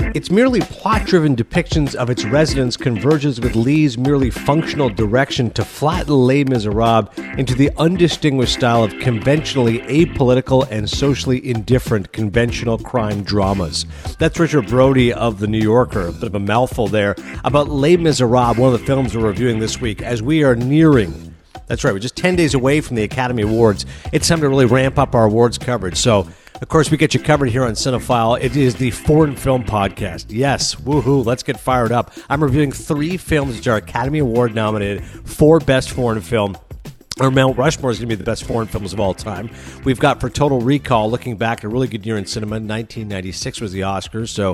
Its merely plot-driven depictions of its residents converges with Lee's merely functional direction to flatten Les Miserables into the undistinguished style of conventionally apolitical and socially indifferent conventional crime dramas. That's Richard Brody of The New Yorker, a bit of a mouthful there, about Les Miserables, one of the films we're reviewing this week, as we are nearing, that's right, we're just 10 days away from the Academy Awards. It's time to really ramp up our awards coverage. So, of course, we get you covered here on Cinephile. It is the Foreign Film Podcast. Yes, woohoo, let's get fired up. I'm reviewing 3 films which are Academy Award nominated for Best Foreign Film. Our Mount Rushmore is going to be the best foreign films of all time. We've got, for Total Recall, looking back at a really good year in cinema. 1996 was the Oscars, so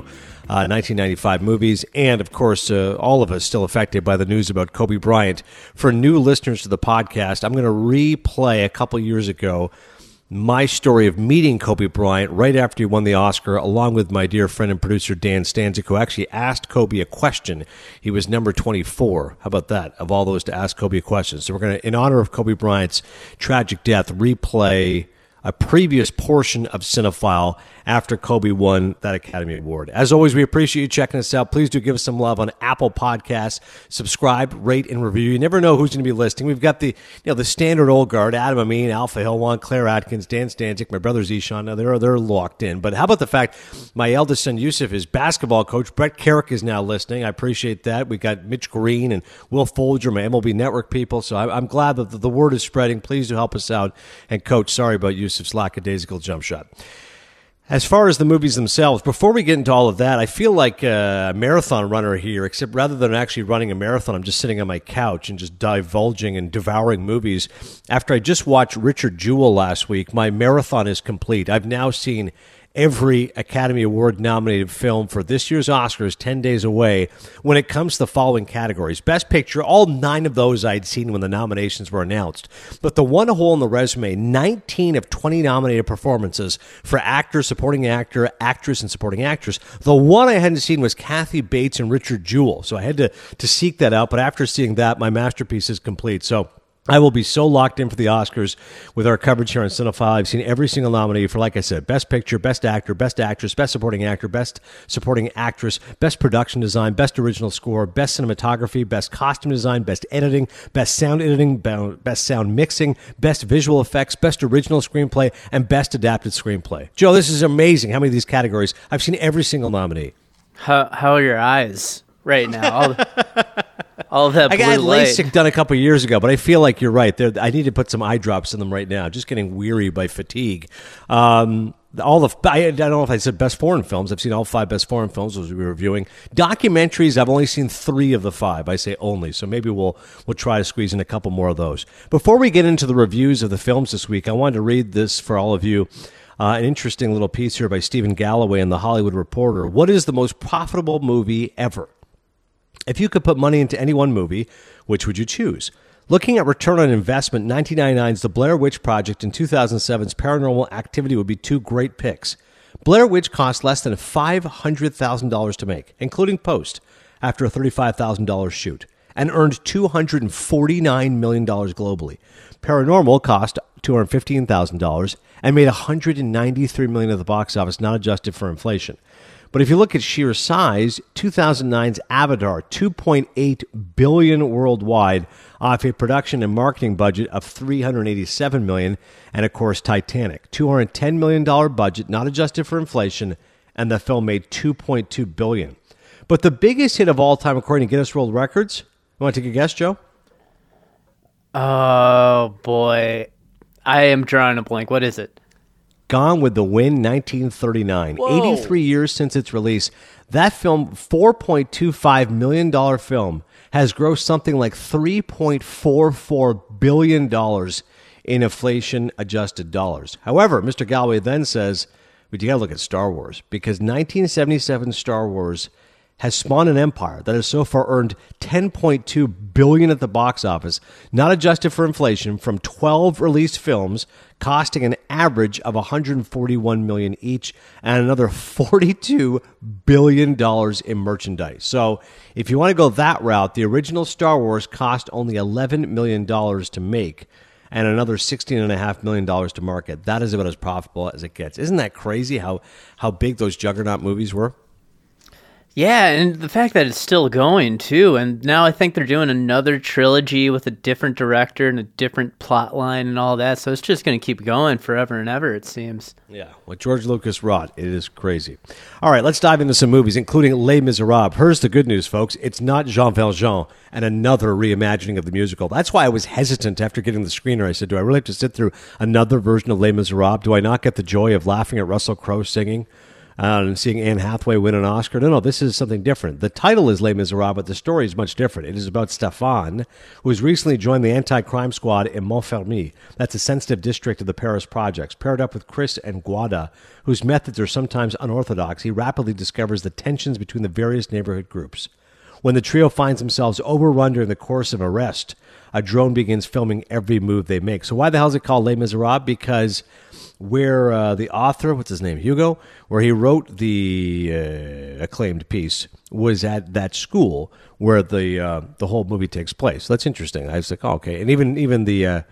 1995 movies. And, of course, all of us still affected by the news about Kobe Bryant. For new listeners to the podcast, I'm going to replay a couple years ago my story of meeting Kobe Bryant right after he won the Oscar, along with my dear friend and producer Dan Stanzik, who actually asked Kobe a question. He was number 24. How about that? Of all those to ask Kobe a question. So we're going to, in honor of Kobe Bryant's tragic death, replay a previous portion of Cinephile after Kobe won that Academy Award. As always, we appreciate you checking us out. Please do give us some love on Apple Podcasts. Subscribe, rate, and review. You never know who's going to be listening. We've got the standard old guard: Adam Amin, Alpha Hilwan, Claire Atkins, Dan Stanzik, my brother Zishan. Now they're locked in. But how about the fact my eldest son Yusuf is basketball coach. Brett Carrick is now listening. I appreciate that. We got Mitch Green and Will Folger, my MLB Network people. So I'm glad that the word is spreading. Please do help us out. And Coach, sorry about Yusuf's lackadaisical jump shot. As far as the movies themselves, before we get into all of that, I feel like a marathon runner here, except rather than actually running a marathon, I'm just sitting on my couch and just divulging and devouring movies. After I just watched Richard Jewell last week, my marathon is complete. I've now seen every Academy Award nominated film for this year's Oscars 10 days away when it comes to the following categories. Best Picture, all 9 of those I'd seen when the nominations were announced. But the one hole in the resume, 19 of 20 nominated performances for actor, supporting actor, actress, and supporting actress. The one I hadn't seen was Kathy Bates and Richard Jewell. So I had to seek that out. But after seeing that, my masterpiece is complete. So I will be so locked in for the Oscars with our coverage here on Cinephile. I've seen every single nominee for, like I said, Best Picture, Best Actor, Best Actress, Best Supporting Actor, Best Supporting Actress, Best Production Design, Best Original Score, Best Cinematography, Best Costume Design, Best Editing, Best Sound Mixing, Best Visual Effects, Best Original Screenplay, and Best Adapted Screenplay. Joe, this is amazing how many of these categories. I've seen every single nominee. How are your eyes right now? All of that blue I got light. LASIK done a couple years ago, but I feel like you're right. I need to put some eye drops in them right now. Just getting weary by fatigue. I don't know if I said best foreign films. I've seen all 5 best foreign films as we were reviewing. Documentaries, I've only seen 3 of the 5. I say only, so maybe we'll try to squeeze in a couple more of those. Before we get into the reviews of the films this week, I wanted to read this for all of you. An interesting little piece here by Stephen Galloway in The Hollywood Reporter. What is the most profitable movie ever? If you could put money into any one movie, which would you choose? Looking at return on investment, 1999's The Blair Witch Project and 2007's Paranormal Activity would be 2 great picks. Blair Witch cost less than $500,000 to make, including post, after a $35,000 shoot, and earned $249 million globally. Paranormal cost $215,000 and made $193 million at the box office, not adjusted for inflation. But if you look at sheer size, 2009's Avatar, $2.8 billion worldwide, off a production and marketing budget of $387 million, and of course Titanic, $210 million budget, not adjusted for inflation, and the film made $2.2 billion. But the biggest hit of all time, according to Guinness World Records, you want to take a guess, Joe? Oh boy, I am drawing a blank. What is it? Gone with the Wind, 1939. Whoa. 83 years since its release. That film, $4.25 million film, has grossed something like $3.44 billion in inflation-adjusted dollars. However, Mr. Galloway then says, but you got to look at Star Wars, because 1977 Star Wars has spawned an empire that has so far earned $10.2 billion at the box office, not adjusted for inflation, from 12 released films, costing an average of $141 million each, and another $42 billion in merchandise. So if you want to go that route, the original Star Wars cost only $11 million to make, and another $16.5 million to market. That is about as profitable as it gets. Isn't that crazy how big those juggernaut movies were? Yeah, and the fact that it's still going too, and now I think they're doing another trilogy with a different director and a different plot line and all that, so it's just going to keep going forever and ever, it seems. Yeah, what George Lucas wrought, it is crazy. All right, let's dive into some movies, including Les Miserables. Here's the good news, folks. It's not Jean Valjean and another reimagining of the musical. That's why I was hesitant after getting the screener. I said, do I really have to sit through another version of Les Miserables? Do I not get the joy of laughing at Russell Crowe singing? And seeing Anne Hathaway win an Oscar. No, this is something different. The title is Les Miserables, but the story is much different. It is about Stéphane, who has recently joined the anti-crime squad in Montfermeil. That's a sensitive district of the Paris projects. Paired up with Chris and Guada, whose methods are sometimes unorthodox, he rapidly discovers the tensions between the various neighborhood groups. When the trio finds themselves overrun during the course of arrest, a drone begins filming every move they make. So why the hell is it called Les Miserables? Because where the author, what's his name, Hugo, where he wrote the acclaimed piece, was at that school where the whole movie takes place. That's interesting. I was like, oh, okay. And even the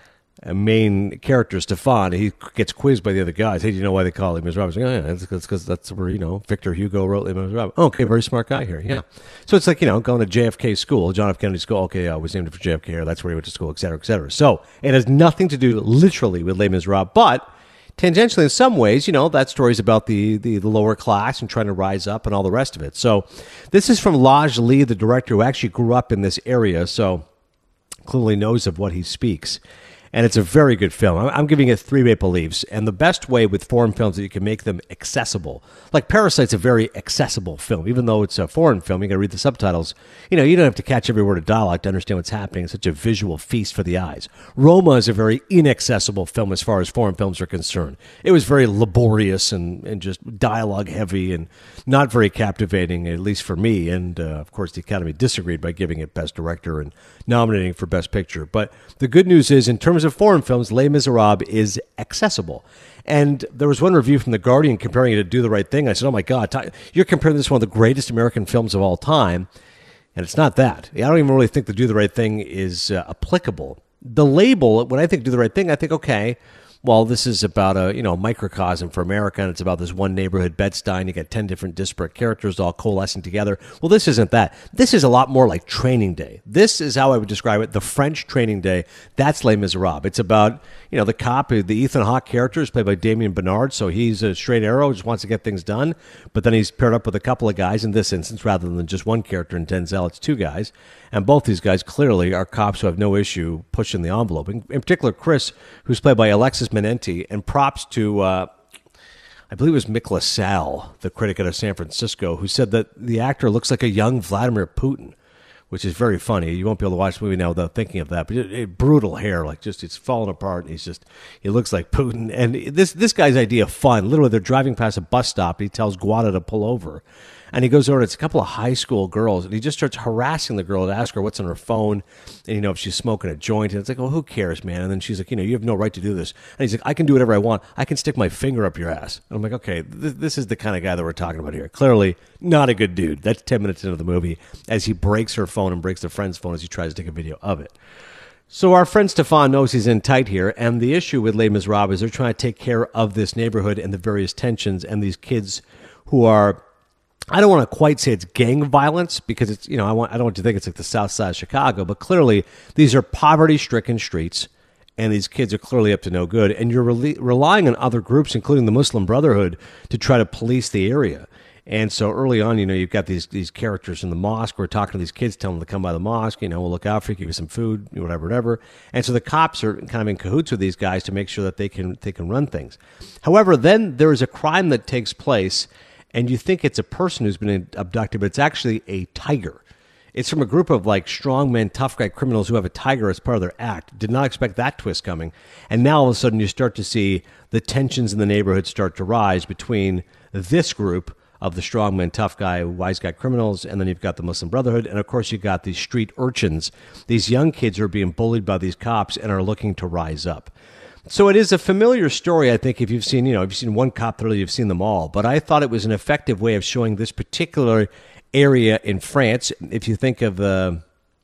main character, Stéphane, he gets quizzed by the other guys. Hey, do you know why they call it Les Miserables? Like, oh, yeah, that's because that's where, Victor Hugo wrote Les Miserables. Oh, okay, very smart guy here, yeah. So it's like, going to JFK school, John F. Kennedy School. Okay, I was named for JFK, or that's where he went to school, et cetera, et cetera. So it has nothing to do literally with Les Miserables, but tangentially in some ways, that story's about the lower class and trying to rise up and all the rest of it. So this is from Laj Lee, the director, who actually grew up in this area, so clearly knows of what he speaks. And it's a very good film. I'm giving it 3 maple leaves. And the best way with foreign films that you can make them accessible. Like Parasite's a very accessible film. Even though it's a foreign film, you got to read the subtitles. You don't have to catch every word of dialogue to understand what's happening. It's such a visual feast for the eyes. Roma is a very inaccessible film as far as foreign films are concerned. It was very laborious and just dialogue heavy and not very captivating, at least for me. And, of course, the Academy disagreed by giving it Best Director and nominating for Best Picture. But the good news is, in terms of foreign films, Les Miserables is accessible. And there was one review from The Guardian comparing it to Do the Right Thing. I said, oh my God, you're comparing this to one of the greatest American films of all time. And it's not that. I don't even really think the Do the Right Thing is applicable. The label, when I think Do the Right Thing, I think, okay, well, this is about a microcosm for America, and it's about this one neighborhood, Bed-Stuy. You get 10 different disparate characters all coalescing together. Well, this isn't that. This is a lot more like Training Day. This is how I would describe it, the French Training Day. That's Les Miserables. It's about, the cop, the Ethan Hawke character is played by Damien Bernard, so he's a straight arrow, just wants to get things done, but then he's paired up with a couple of guys in this instance, rather than just one character in Denzel, it's 2 guys. And both these guys clearly are cops who have no issue pushing the envelope. In particular, Chris, who's played by Alexis Menenti, and props to, I believe it was Mick LaSalle, the critic out of San Francisco, who said that the actor looks like a young Vladimir Putin, which is very funny. You won't be able to watch the movie now without thinking of that. But brutal hair, like just it's falling apart. And he looks like Putin. And this guy's idea of fun. Literally, they're driving past a bus stop. And he tells Guada to pull over. And he goes over, and it's a couple of high school girls, and he just starts harassing the girl to ask her what's on her phone, and, if she's smoking a joint. And it's like, well, who cares, man? And then she's like, you have no right to do this. And he's like, I can do whatever I want. I can stick my finger up your ass. And I'm like, okay, this is the kind of guy that we're talking about here. Clearly not a good dude. That's 10 minutes into the movie as he breaks her phone and breaks the friend's phone as he tries to take a video of it. So our friend Stéphane knows he's in tight here, and the issue with Les Miserables is they're trying to take care of this neighborhood and the various tensions and these kids who are, I don't want to quite say it's gang violence because it's, I don't want to think it's like the South Side of Chicago, but clearly these are poverty-stricken streets, and these kids are clearly up to no good, and you're relying on other groups, including the Muslim Brotherhood, to try to police the area. And so early on, you've got these characters in the mosque. We're talking to these kids, telling them to come by the mosque. We'll look out for you, give you some food, whatever. And so the cops are kind of in cahoots with these guys to make sure that they can run things. However, then there is a crime that takes place, and you think it's a person who's been abducted, but it's actually a tiger. It's from a group of strongmen, tough guy criminals who have a tiger as part of their act. Did not expect that twist coming. And now all of a sudden you start to see the tensions in the neighborhood start to rise between this group of the strongmen, tough guy, wise guy criminals, and then you've got the Muslim Brotherhood, and of course you've got these street urchins. These young kids who are being bullied by these cops and are looking to rise up. So it is a familiar story, I think, if you've seen, if you've seen one cop thriller, you've seen them all. But I thought it was an effective way of showing this particular area in France. If you think of the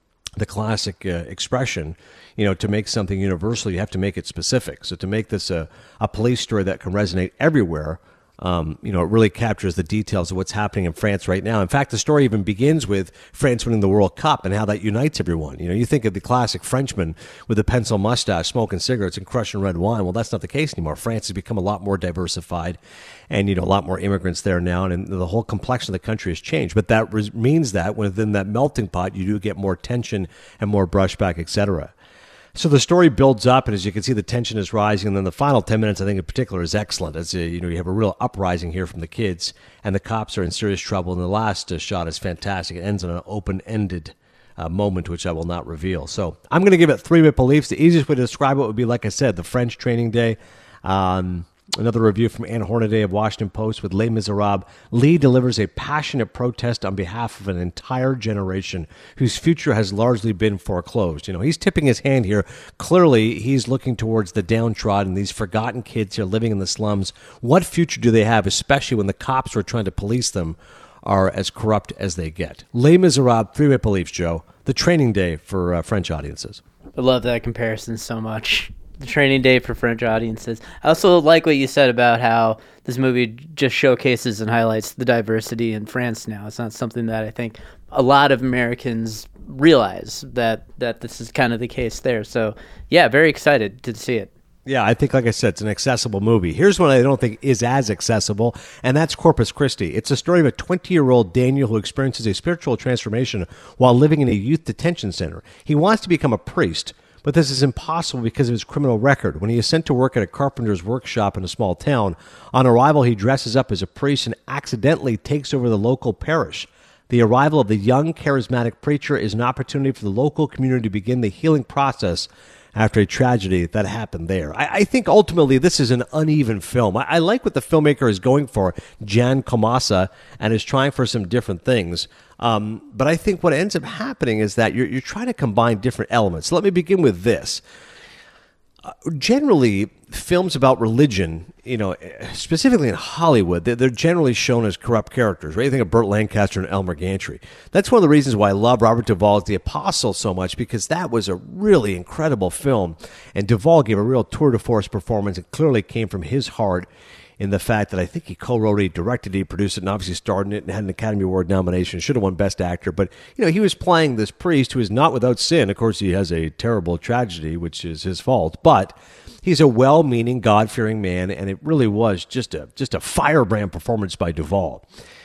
classic expression, to make something universal, you have to make it specific. So to make this a police story that can resonate everywhere, It really captures the details of what's happening in France right now. In fact, the story even begins with France winning the World Cup and how that unites everyone. You think of the classic Frenchman with a pencil mustache, smoking cigarettes and crushing red wine. Well, that's not the case anymore. France has become a lot more diversified and, a lot more immigrants there now. And the whole complexion of the country has changed. But that means that within that melting pot, you do get more tension and more brushback, etc. So the story builds up, and as you can see, the tension is rising. And then the final 10 minutes, I think in particular, is excellent. As you have a real uprising here from the kids, and the cops are in serious trouble. And the last shot is fantastic. It ends on an open-ended moment, which I will not reveal. So I'm going to give it 3 Maple Leafs. The easiest way to describe it would be, like I said, the French training day. Another review from Anne Hornaday of Washington Post with Les Miserables. Lee delivers a passionate protest on behalf of an entire generation whose future has largely been foreclosed. He's tipping his hand here. Clearly, he's looking towards the downtrodden, these forgotten kids here living in the slums. What future do they have, especially when the cops who are trying to police them are as corrupt as they get? Les Miserables, 3 Maple Leafs, Joe. The training day for French audiences. I love that comparison so much. The training day for French audiences. I also like what you said about how this movie just showcases and highlights the diversity in France now. It's not something that I think a lot of Americans realize that this is kind of the case there. So, yeah, very excited to see it. Yeah, I think, like I said, it's an accessible movie. Here's one I don't think is as accessible, and that's Corpus Christi. It's a story of a 20-year-old Daniel who experiences a spiritual transformation while living in a youth detention center. He wants to become a priest, but this is impossible because of his criminal record. When he is sent to work at a carpenter's workshop in a small town, on arrival he dresses up as a priest and accidentally takes over the local parish. The arrival of the young, charismatic preacher is an opportunity for the local community to begin the healing process after a tragedy that happened there. I think ultimately this is an uneven film. I like what the filmmaker is going for, Jan Komasa, and is trying for some different things. But I think what ends up happening is that you're trying to combine different elements. So let me begin with this. Generally, films about religion, specifically in Hollywood, they're generally shown as corrupt characters, right? You think of Burt Lancaster and Elmer Gantry. That's one of the reasons why I love Robert Duvall's The Apostle so much, because that was a really incredible film. And Duvall gave a real tour de force performance. It clearly came from his heart in the fact that I think he co-wrote it, directed it, he produced it, and obviously starred in it and had an Academy Award nomination. Should have won Best Actor. But, he was playing this priest who is not without sin. Of course, he has a terrible tragedy, which is his fault. But he's a well-meaning, God-fearing man, and it really was just a firebrand performance by Duvall.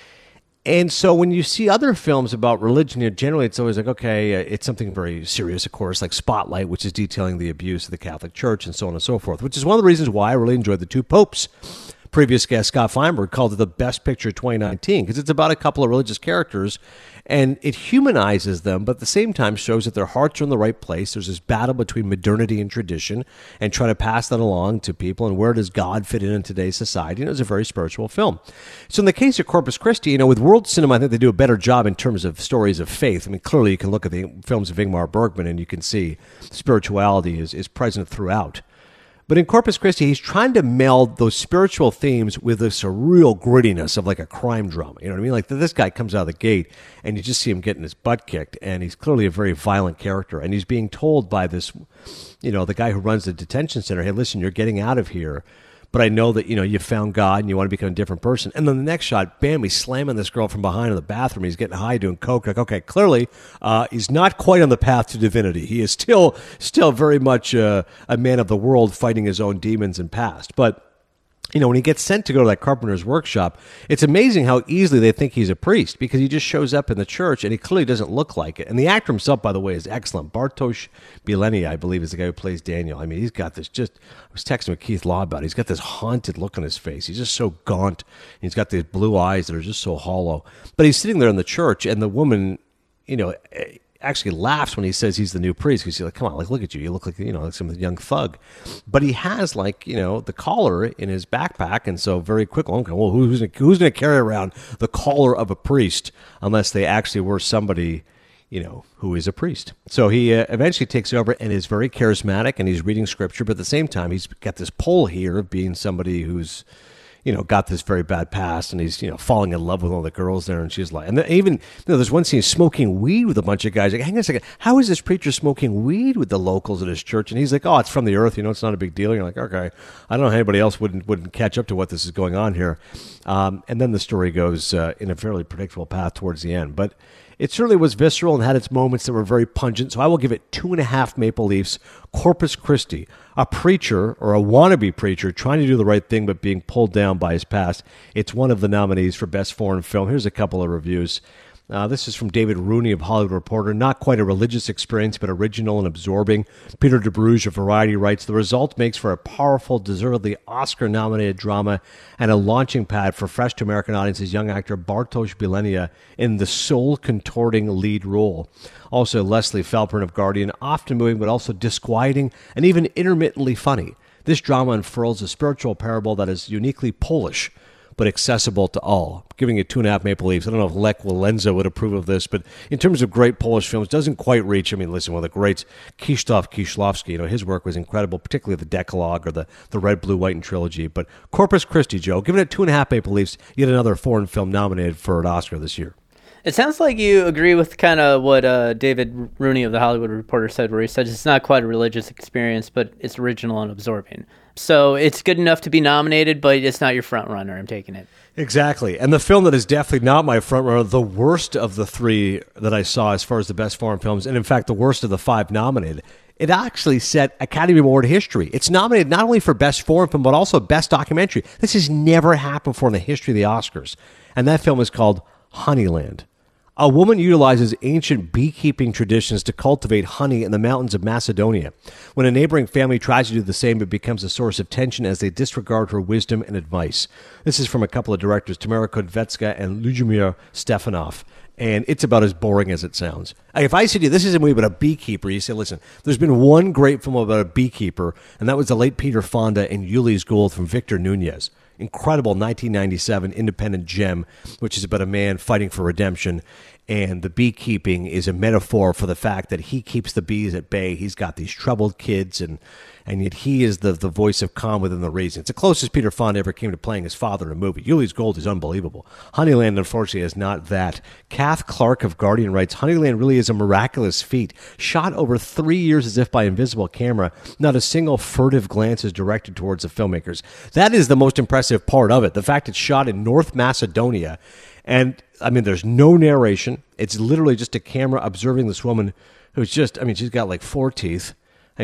And so when you see other films about religion, generally it's always like, okay, it's something very serious, of course, like Spotlight, which is detailing the abuse of the Catholic Church and so on and so forth, which is one of the reasons why I really enjoyed The Two Popes. Previous guest Scott Feinberg called it the best picture of 2019 because it's about a couple of religious characters and it humanizes them, but at the same time shows that their hearts are in the right place. There's this battle between modernity and tradition and trying to pass that along to people, and where does God fit in today's society? It's a very spiritual film. So in the case of Corpus Christi, with world cinema, I think they do a better job in terms of stories of faith. I mean, clearly you can look at the films of Ingmar Bergman and you can see spirituality is present throughout. But in Corpus Christi, he's trying to meld those spiritual themes with this real grittiness of like a crime drama. You know what I mean? Like this guy comes out of the gate and you just see him getting his butt kicked, and he's clearly a very violent character. And he's being told by this, the guy who runs the detention center, hey, listen, you're getting out of here. But I know that, you found God and you want to become a different person. And then the next shot, bam, he's slamming this girl from behind in the bathroom. He's getting high, doing coke. Like, okay, clearly he's not quite on the path to divinity. He is still very much a man of the world fighting his own demons and past. But when he gets sent to go to that carpenter's workshop, it's amazing how easily they think he's a priest because he just shows up in the church and he clearly doesn't look like it. And the actor himself, by the way, is excellent. Bartosz Bieleni, I believe, is the guy who plays Daniel. I mean, he's got this I was texting with Keith Law about it. He's got this haunted look on his face. He's just so gaunt. He's got these blue eyes that are just so hollow. But he's sitting there in the church and the woman, actually laughs when he says he's the new priest because he's like, come on, like, look at you. You look like, like some young thug. But he has the collar in his backpack. And so very quickly, okay, well, who's going to carry around the collar of a priest unless they actually were somebody, who is a priest. So he eventually takes over and is very charismatic and he's reading scripture. But at the same time, he's got this pull here of being somebody who's, got this very bad past, and he's, falling in love with all the girls there. And she's like, and even, there's one scene smoking weed with a bunch of guys. Like, hang on a second, how is this preacher smoking weed with the locals at his church? And he's like, oh, it's from the earth, it's not a big deal. And you're like, okay, I don't know how anybody else wouldn't catch up to what this is going on here. And then the story goes in a fairly predictable path towards the end. But it certainly was visceral and had its moments that were very pungent, so I will give it 2.5 Maple Leafs. Corpus Christi, a preacher or a wannabe preacher trying to do the right thing but being pulled down by his past. It's one of the nominees for Best Foreign Film. Here's a couple of reviews. This is from David Rooney of Hollywood Reporter. Not quite a religious experience, but original and absorbing. Peter DeBruge of Variety writes, the result makes for a powerful, deservedly Oscar-nominated drama and a launching pad for fresh-to-American audiences young actor Bartosz Bilenia in the soul-contorting lead role. Also, Leslie Falpern of Guardian, often moving but also disquieting and even intermittently funny. This drama unfurls a spiritual parable that is uniquely Polish, but accessible to all. Giving it 2.5 Maple Leafs. I don't know if Lech Walesa would approve of this, but in terms of great Polish films, doesn't quite reach. I mean, listen, one of the greats, Krzysztof Kieślowski, his work was incredible, particularly the Decalogue or the Red, Blue, White, and Trilogy. But Corpus Christi, Joe, giving it 2.5 Maple Leafs, yet another foreign film nominated for an Oscar this year. It sounds like you agree with kind of what David Rooney of The Hollywood Reporter said, where he said it's not quite a religious experience, but it's original and absorbing. So it's good enough to be nominated, but it's not your front runner. I'm taking it. Exactly. And the film that is definitely not my front runner, the worst of the three that I saw as far as the best foreign films, and in fact the worst of the 5 nominated, it actually set Academy Award history. It's nominated not only for Best Foreign Film, but also Best Documentary. This has never happened before in the history of the Oscars. And that film is called Honeyland. A woman utilizes ancient beekeeping traditions to cultivate honey in the mountains of Macedonia. When a neighboring family tries to do the same, it becomes a source of tension as they disregard her wisdom and advice. This is from a couple of directors, Tamara Kudvetska and Ljubomir Stefanov. And it's about as boring as it sounds. If I said to you, this is a movie about a beekeeper, you say, listen, there's been one great film about a beekeeper, and that was the late Peter Fonda and Ulee's Gold from Victor Nunez. Incredible 1997 independent gem, which is about a man fighting for redemption. And the beekeeping is a metaphor for the fact that he keeps the bees at bay. He's got these troubled kids, and yet he is the voice of calm within the reason. It's the closest Peter Fonda ever came to playing his father in a movie. Ulee's Gold is unbelievable. Honeyland, unfortunately, is not that. Kath Clark of Guardian writes, Honeyland really is a miraculous feat. Shot over 3 years as if by invisible camera, not a single furtive glance is directed towards the filmmakers. That is the most impressive part of it, the fact it's shot in North Macedonia. And, I mean, there's no narration. It's literally just a camera observing this woman who's just, I mean, she's got like 4 teeth.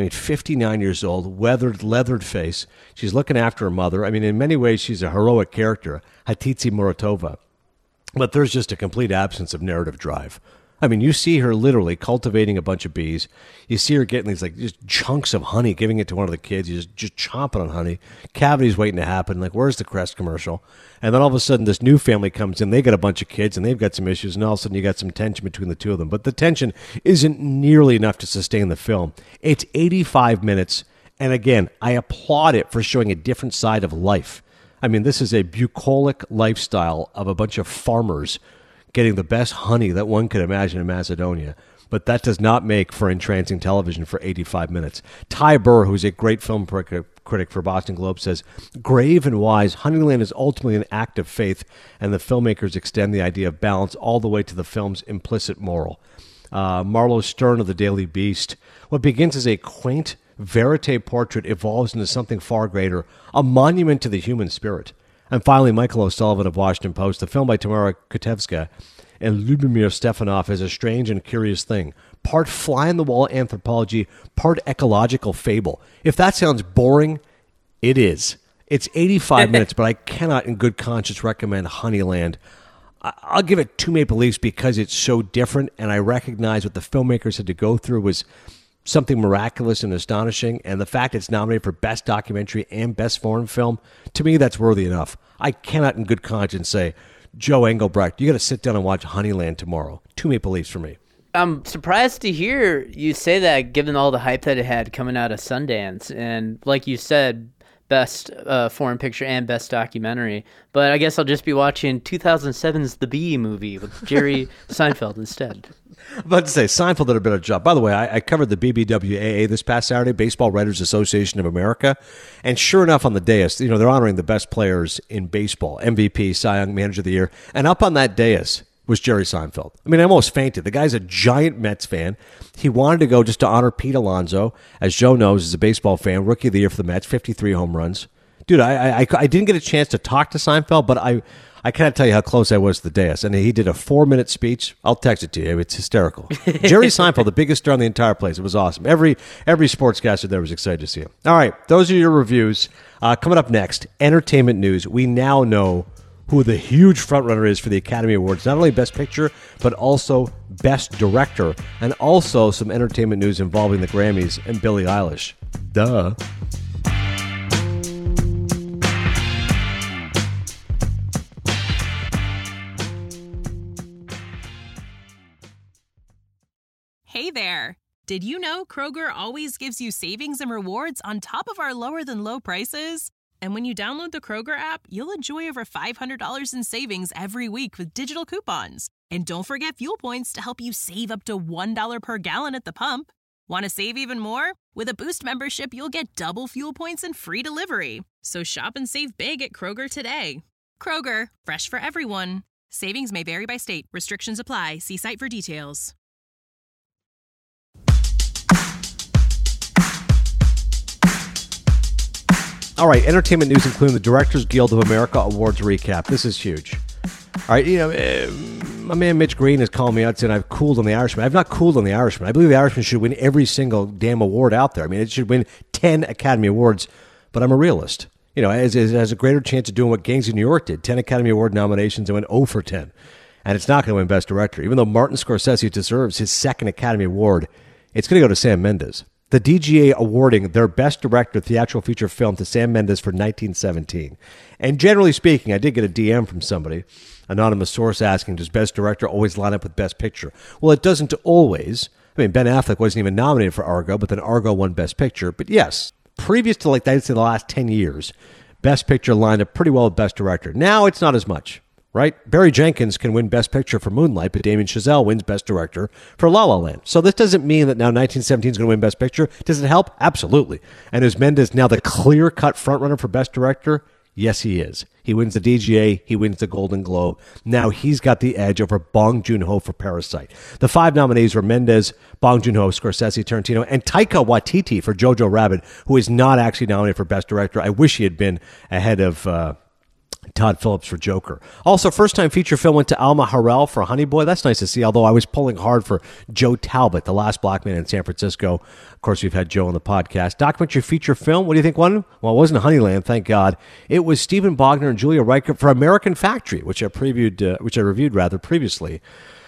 59 years old, weathered, leathered face. She's looking after her mother. I mean, in many ways, she's a heroic character, Hatitsi Muratova. But there's just a complete absence of narrative drive. I mean, you see her literally cultivating a bunch of bees. You see her getting these like just chunks of honey, giving it to one of the kids. He's just chomping on honey. Cavity's waiting to happen. Like, where's the Crest commercial? And then all of a sudden, this new family comes in. They got a bunch of kids, and they've got some issues. And all of a sudden, you got some tension between the two of them. But the tension isn't nearly enough to sustain the film. It's 85 minutes. And again, I applaud it for showing a different side of life. I mean, this is a bucolic lifestyle of a bunch of farmers getting the best honey that one could imagine in Macedonia. But that does not make for entrancing television for 85 minutes. Ty Burr, who's a great film critic for Boston Globe, says, grave and wise, Honeyland is ultimately an act of faith, and the filmmakers extend the idea of balance all the way to the film's implicit moral. Marlo Stern of the Daily Beast, what begins as a quaint verite portrait evolves into something far greater, a monument to the human spirit. And finally, Michael O'Sullivan of Washington Post, the film by Tamara Kutevska and Ljubomir Stefanov is a strange and curious thing. Part fly-on-the-wall anthropology, part ecological fable. If that sounds boring, it is. It's 85 minutes, but I cannot in good conscience recommend Honeyland. I'll give it 2 Maple Leafs because it's so different, and I recognize what the filmmakers had to go through was something miraculous and astonishing, and the fact it's nominated for Best Documentary and Best Foreign Film, to me, that's worthy enough. I cannot in good conscience say, Joe Engelbrecht, you got to sit down and watch Honeyland tomorrow. 2 Maple Leafs for me. I'm surprised to hear you say that, given all the hype that it had coming out of Sundance, and like you said, Best Foreign Picture and Best Documentary. But I guess I'll just be watching 2007's The Bee movie with Jerry Seinfeld instead. I'm about to say, Seinfeld did a better job. By the way, I covered the BBWAA this past Saturday, Baseball Writers Association of America. And sure enough, on the dais, they're honoring the best players in baseball, MVP, Cy Young, Manager of the Year. And up on that dais was Jerry Seinfeld. I mean, I almost fainted. The guy's a giant Mets fan. He wanted to go just to honor Pete Alonso. As Joe knows, is a baseball fan, Rookie of the Year for the Mets, 53 home runs. Dude, I didn't get a chance to talk to Seinfeld, but I can't tell you how close I was to the dais. And he did a 4-minute speech. I'll text it to you. It's hysterical. Jerry Seinfeld, the biggest star in the entire place. It was awesome. Every sportscaster there was excited to see him. All right, those are your reviews. Coming up next, entertainment news. We now know who the huge frontrunner is for the Academy Awards. Not only Best Picture, but also Best Director. And also some entertainment news involving the Grammys and Billie Eilish. Duh. Hey there! Did you know Kroger always gives you savings and rewards on top of our lower-than-low prices? And when you download the Kroger app, you'll enjoy over $500 in savings every week with digital coupons. And don't forget fuel points to help you save up to $1 per gallon at the pump. Want to save even more? With a Boost membership, you'll get double fuel points and free delivery. So shop and save big at Kroger today. Kroger, fresh for everyone. Savings may vary by state. Restrictions apply. See site for details. All right, entertainment news, including the Directors Guild of America Awards recap. This is huge. All right, my man Mitch Green is calling me out saying I've cooled on The Irishman. I've not cooled on The Irishman. I believe The Irishman should win every single damn award out there. I mean, it should win 10 Academy Awards, but I'm a realist. It has a greater chance of doing what Gangs of New York did, 10 Academy Award nominations and went 0 for 10. And it's not going to win Best Director. Even though Martin Scorsese deserves his second Academy Award, it's going to go to Sam Mendes. The DGA awarding their Best Director theatrical feature film to Sam Mendes for 1917. And generally speaking, I did get a DM from somebody, anonymous source, asking, does Best Director always line up with Best Picture? Well, it doesn't always. I mean, Ben Affleck wasn't even nominated for Argo, but then Argo won Best Picture. But yes, previous to I'd say the last 10 years, Best Picture lined up pretty well with Best Director. Now it's not as much. Right? Barry Jenkins can win Best Picture for Moonlight, but Damien Chazelle wins Best Director for La La Land. So this doesn't mean that now 1917 is going to win Best Picture. Does it help? Absolutely. And is Mendes now the clear-cut frontrunner for Best Director? Yes, he is. He wins the DGA. He wins the Golden Globe. Now he's got the edge over Bong Joon-ho for Parasite. The 5 nominees were Mendes, Bong Joon-ho, Scorsese, Tarantino, and Taika Waititi for Jojo Rabbit, who is not actually nominated for Best Director. I wish he had been ahead of Todd Phillips for Joker. Also, first-time feature film went to Alma Harrell for Honey Boy. That's nice to see, although I was pulling hard for Joe Talbot, the last black man in San Francisco. Of course, we've had Joe on the podcast. Documentary feature film, what do you think won? Well, it wasn't Honeyland, thank God. It was Stephen Bogner and Julia Reichert for American Factory, which I reviewed previously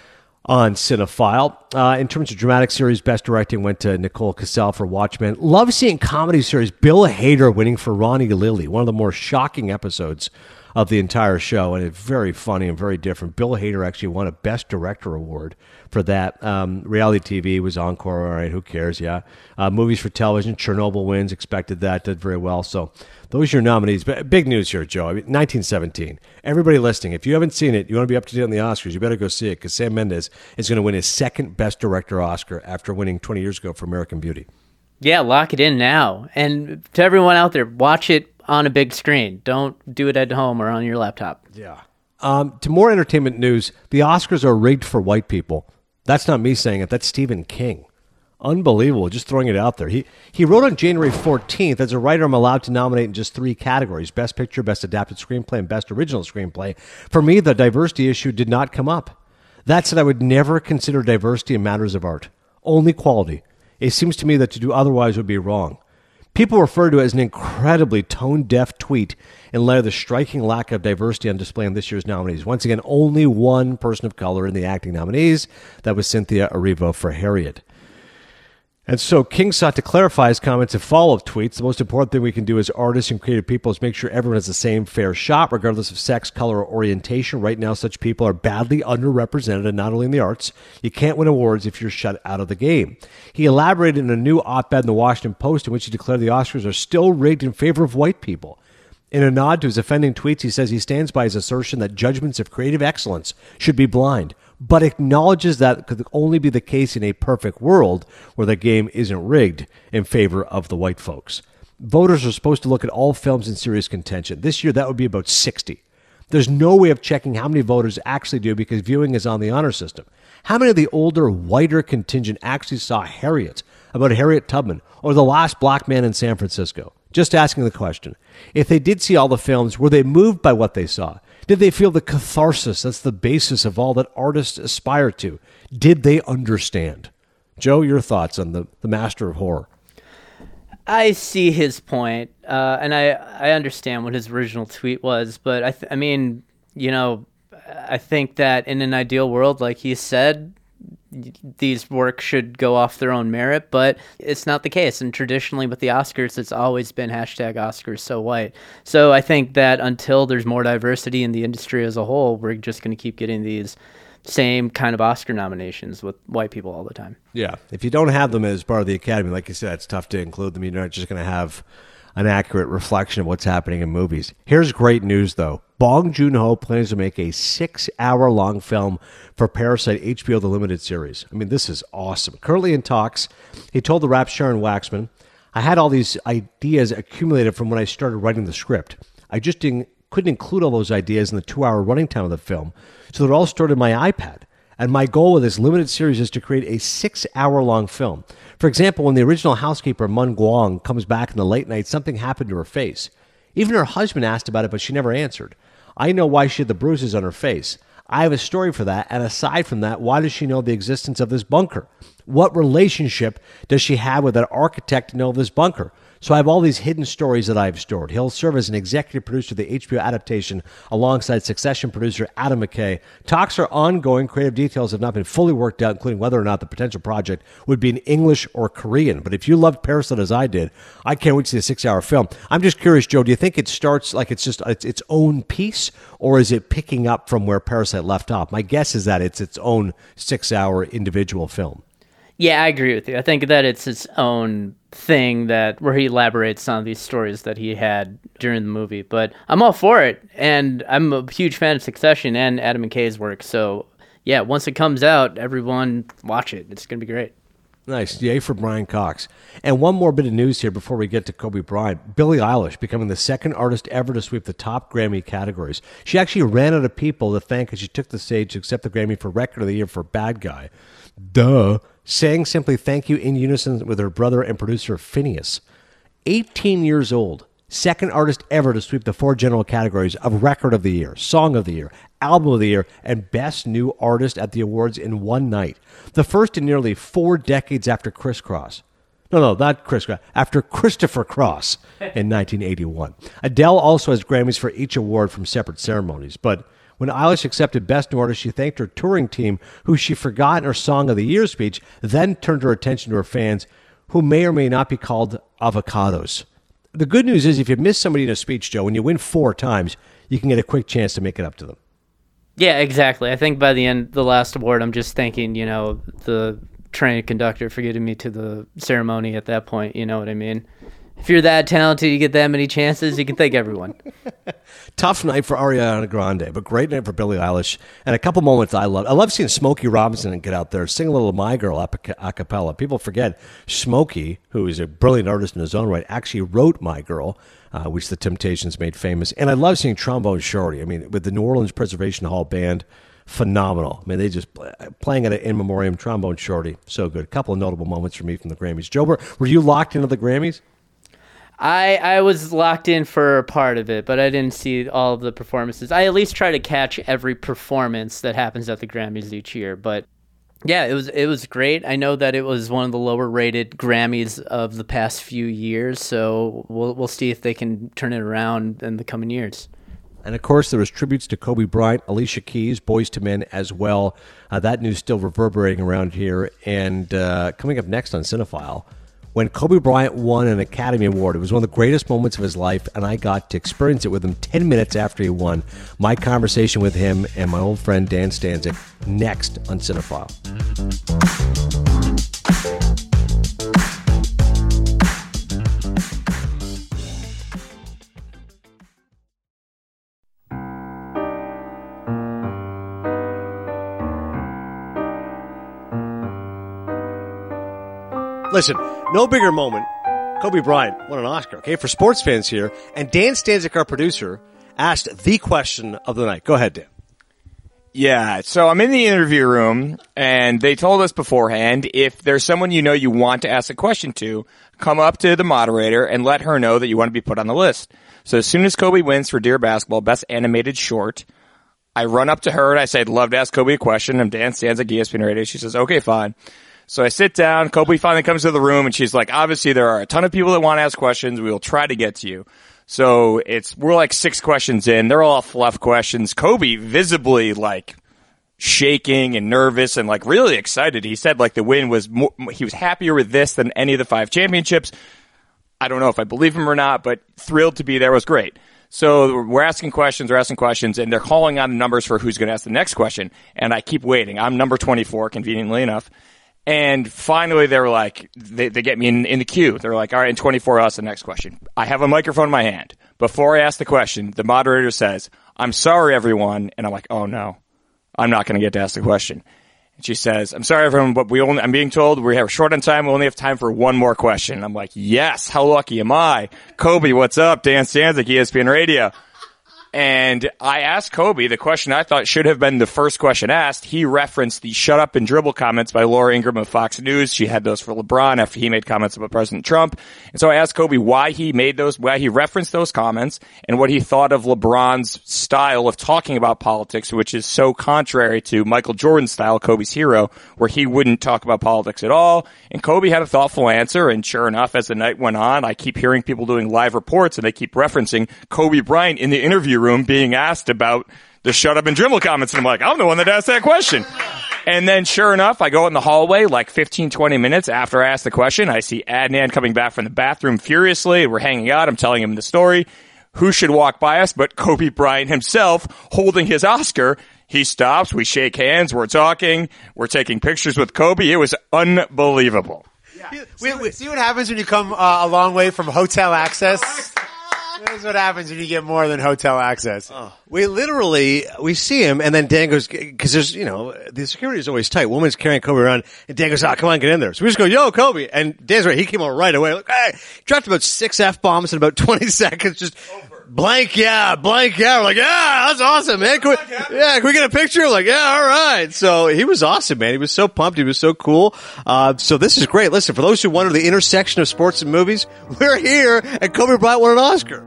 on Cinephile. In terms of dramatic series, Best Directing went to Nicole Kassell for Watchmen. Love seeing comedy series, Bill Hader winning for Ronnie Lilly, one of the more shocking episodes of the entire show, and it's very funny and very different. Bill Hader actually won a Best Director award for that. Reality TV was Encore, all right, who cares, yeah. Movies for television, Chernobyl wins, expected that, did very well. So those are your nominees. But big news here, Joe. 1917. Everybody listening, if you haven't seen it, you want to be up to date on the Oscars, you better go see it, because Sam Mendes is going to win his second Best Director Oscar after winning 20 years ago for American Beauty. Yeah, lock it in now. And to everyone out there, watch it on a big screen. Don't do it at home or on your laptop. Yeah. To more entertainment news, the Oscars are rigged for white people. That's not me saying it. That's Stephen King. Unbelievable. Just throwing it out there. He wrote on January 14th, as a writer, I'm allowed to nominate in just 3 categories: Best Picture, Best Adapted Screenplay, and Best Original Screenplay. For me, the diversity issue did not come up. That said, I would never consider diversity in matters of art. Only quality. It seems to me that to do otherwise would be wrong. People refer to it as an incredibly tone-deaf tweet in light of the striking lack of diversity on display in this year's nominees. Once again, only one person of color in the acting nominees. That was Cynthia Erivo for Harriet. And so King sought to clarify his comments in follow-up tweets. The most important thing we can do as artists and creative people is make sure everyone has the same fair shot, regardless of sex, color, or orientation. Right now, such people are badly underrepresented, and not only in the arts. You can't win awards if you're shut out of the game. He elaborated in a new op-ed in the Washington Post in which he declared the Oscars are still rigged in favor of white people. In a nod to his offending tweets, he says he stands by his assertion that judgments of creative excellence should be blind. but acknowledges that could only be the case in a perfect world where the game isn't rigged in favor of the white folks. Voters are supposed to look at all films in serious contention. This year, that would be about 60. There's no way of checking how many voters actually do because viewing is on the honor system. How many of the older, whiter contingent actually saw Harriet, about Harriet Tubman, or The Last Black Man in San Francisco? Just asking the question. If they did see all the films, were they moved by what they saw? Did they feel the catharsis that's the basis of all that artists aspire to? Did they understand? Joe, your thoughts on the master of horror? I see his point, and I understand what his original tweet was, but I think that in an ideal world, like he said, these works should go off their own merit, but it's not the case. And traditionally with the Oscars, it's always been #Oscars so white. So I think that until there's more diversity in the industry as a whole, we're just going to keep getting these same kind of Oscar nominations with white people all the time. Yeah. If you don't have them as part of the Academy, like you said, it's tough to include them. You're not just going to have an accurate reflection of what's happening in movies. Here's great news, though. Bong Joon-ho plans to make a 6-hour-long film for Parasite HBO The Limited Series. I mean, this is awesome. Currently in talks, he told the Rap's Sharon Waxman, I had all these ideas accumulated from when I started writing the script. I just couldn't include all those ideas in the 2-hour running time of the film, so they're all stored in my iPad. And my goal with this limited series is to create a 6-hour-long film. For example, when the original housekeeper, Mun Guang, comes back in the late night, something happened to her face. Even her husband asked about it, but she never answered. I know why she had the bruises on her face. I have a story for that, and aside from that, why does she know the existence of this bunker? What relationship does she have with that architect to know of this bunker? So I have all these hidden stories that I've stored. He'll serve as an executive producer of the HBO adaptation alongside Succession producer Adam McKay. Talks are ongoing. Creative details have not been fully worked out, including whether or not the potential project would be in English or Korean. But if you loved Parasite as I did, I can't wait to see a 6-hour film. I'm just curious, Joe, do you think it starts like it's just its own piece, or is it picking up from where Parasite left off? My guess is that it's its own 6-hour individual film. Yeah, I agree with you. I think that it's its own thing where he elaborates on these stories that he had during the movie. But I'm all for it, and I'm a huge fan of Succession and Adam McKay's work. So yeah, once it comes out, everyone watch it. It's gonna be great. Nice. Yay for Brian Cox. And one more bit of news here before we get to Kobe Bryant. Billie Eilish becoming the second artist ever to sweep the top Grammy categories. She actually ran out of people to thank as she took the stage to accept the Grammy for Record of the Year for Bad Guy. Duh. Saying simply thank you in unison with her brother and producer Phineas. 18 years old. Second artist ever to sweep the 4 general categories of Record of the Year, Song of the Year, Album of the Year, and Best New Artist at the awards in one night. The first in nearly 4 decades after after Christopher Cross in 1981. Adele also has Grammys for each award from separate ceremonies. But when Eilish accepted Best New Artist, she thanked her touring team, who she forgot in her Song of the Year speech, then turned her attention to her fans, who may or may not be called avocados. The good news is if you miss somebody in a speech, Joe, when you win 4 times, you can get a quick chance to make it up to them. Yeah, exactly. I think by the end, the last award, I'm just thanking, the train conductor for getting me to the ceremony at that point. You know what I mean? If you're that talented, you get that many chances, you can thank everyone. Tough night for Ariana Grande, but great night for Billie Eilish. And a couple moments I love. I love seeing Smokey Robinson get out there, sing a little My Girl a cappella. People forget Smokey, who is a brilliant artist in his own right, actually wrote My Girl, which the Temptations made famous. And I love seeing Trombone Shorty. I mean, with the New Orleans Preservation Hall Band, phenomenal. I mean, they just playing at an in memoriam. Trombone Shorty, so good. A couple of notable moments for me from the Grammys. Joe, were you locked into the Grammys? I was locked in for part of it, but I didn't see all of the performances. I at least try to catch every performance that happens at the Grammys each year. But yeah, it was great. I know that it was one of the lower rated Grammys of the past few years, so we'll see if they can turn it around in the coming years. And of course, there was tributes to Kobe Bryant, Alicia Keys, Boyz II Men as well. That news still reverberating around here. And coming up next on Cinephile, when Kobe Bryant won an Academy Award, it was one of the greatest moments of his life, and I got to experience it with him 10 minutes after he won. My conversation with him and my old friend Dan Stanzik next on Cinephile. Listen, no bigger moment. Kobe Bryant won an Oscar, okay, for sports fans here. And Dan Stanzik, our producer, asked the question of the night. Go ahead, Dan. Yeah, so I'm in the interview room, and they told us beforehand, if there's someone you know you want to ask a question to, come up to the moderator and let her know that you want to be put on the list. So as soon as Kobe wins for Dear Basketball, Best Animated Short, I run up to her and I say, I'd love to ask Kobe a question. I'm Dan Stanzik, ESPN Radio. She says, okay, fine. So I sit down. Kobe finally comes to the room, and she's like, obviously there are a ton of people that want to ask questions. We will try to get to you. So we're like 6 questions in. They're all fluff questions. Kobe visibly like shaking and nervous and like really excited. He said like the win was more, he was happier with this than any of the 5 championships. I don't know if I believe him or not, but thrilled to be there was great. So we're asking questions, and they're calling on the numbers for who's going to ask the next question. And I keep waiting. I'm number 24, conveniently enough. And finally, they were like, they get me in the queue. They're like, all right, in 24, ask the next question. I have a microphone in my hand. Before I ask the question, the moderator says, I'm sorry, everyone. And I'm like, oh, no, I'm not going to get to ask the question. And she says, I'm sorry, everyone, but I'm being told we have short on time. We only have time for one more question. I'm like, yes, how lucky am I? Kobe, what's up? Dan Stanzik, ESPN Radio. And I asked Kobe the question I thought should have been the first question asked. He referenced the shut up and dribble comments by Laura Ingraham of Fox News. She had those for LeBron after he made comments about President Trump. And so I asked Kobe why he referenced those comments and what he thought of LeBron's style of talking about politics, which is so contrary to Michael Jordan's style, Kobe's hero, where he wouldn't talk about politics at all. And Kobe had a thoughtful answer. And sure enough, as the night went on, I keep hearing people doing live reports and they keep referencing Kobe Bryant in the interview room being asked about the shut up and dribble comments. And I'm like, I'm the one that asked that question. And then sure enough, I go in the hallway like 15, 20 minutes after I ask the question. I see Adnan coming back from the bathroom furiously. We're hanging out. I'm telling him the story. Who should walk by us but Kobe Bryant himself holding his Oscar. He stops. We shake hands. We're talking. We're taking pictures with Kobe. It was unbelievable. Yeah. See what happens when you come a long way from hotel access? This is what happens when you get more than hotel access. We see him, and then Dan goes, because there's, the security is always tight. Woman's carrying Kobe around, and Dan goes, come on, get in there. So we just go, yo, Kobe. And Dan's right. He came on right away. Like, hey, dropped about 6 F-bombs in about 20 seconds. Just blank, yeah. We're like, yeah, that's awesome, man. Can we get a picture? We're like, yeah, all right. So he was awesome, man. He was so pumped. He was so cool. So this is great. Listen, for those who wonder the intersection of sports and movies, we're here, and Kobe Bryant won an Oscar.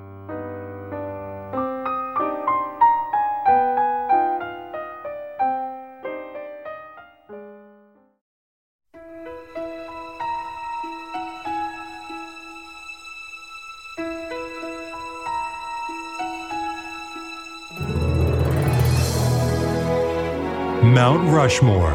Mount Rushmore.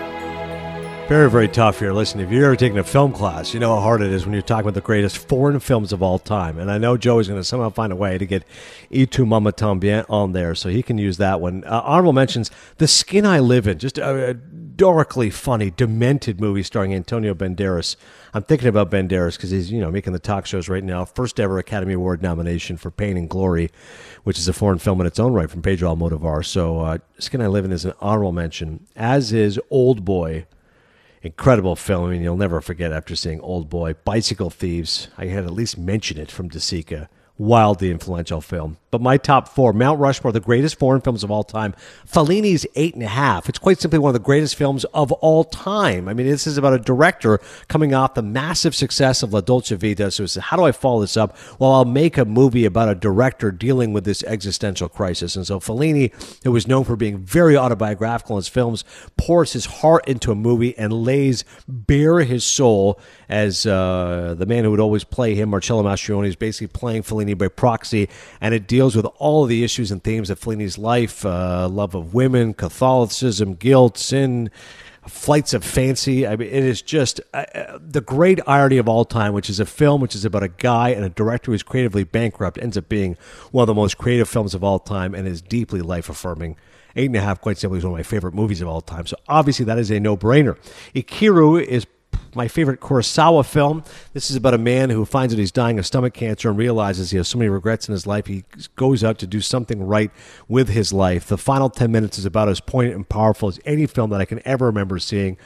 Very, very tough here. Listen, if you've ever taken a film class, you know how hard it is when you're talking about the greatest foreign films of all time. And I know Joey's going to somehow find a way to get Y Tu Mama Tambien on there, so he can use that one. Honorable mentions, The Skin I Live In, just a dorkly funny, demented movie starring Antonio Banderas. I'm thinking about Banderas because he's, making the talk shows right now. First ever Academy Award nomination for Pain and Glory, which is a foreign film in its own right from Pedro Almodovar. So Skin I Live In is an honorable mention, as is Old Boy. Incredible film. I mean, you'll never forget after seeing Old Boy. Bicycle Thieves. I had at least mention it from DeSica. Wildly influential film. But my top 4, Mount Rushmore, the greatest foreign films of all time. Fellini's 8.5. It's quite simply one of the greatest films of all time. I mean, this is about a director coming off the massive success of La Dolce Vita. So how do I follow this up? Well, I'll make a movie about a director dealing with this existential crisis. And so Fellini, who was known for being very autobiographical in his films, pours his heart into a movie and lays bare his soul as the man who would always play him, Marcello Mastroianni, is basically playing Fellini by proxy, and it deals with all of the issues and themes of Fellini's life, love of women, Catholicism, guilt, sin, flights of fancy. I mean, it is just the great irony of all time, which is a film which is about a guy and a director who is creatively bankrupt, ends up being one of the most creative films of all time and is deeply life-affirming. 8.5, quite simply, is one of my favorite movies of all time. So obviously that is a no-brainer. Ikiru is my favorite Kurosawa film. This is about a man who finds that he's dying of stomach cancer and realizes he has so many regrets in his life. He goes out to do something right with his life. The final 10 minutes is about as poignant and powerful as any film that I can ever remember seeing.